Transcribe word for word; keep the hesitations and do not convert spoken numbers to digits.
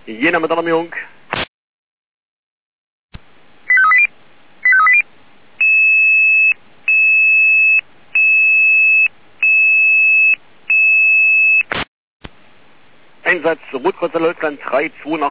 Jena mit Alarmierung. Einsatz Rotkreuzer Leutnant drei zwei nach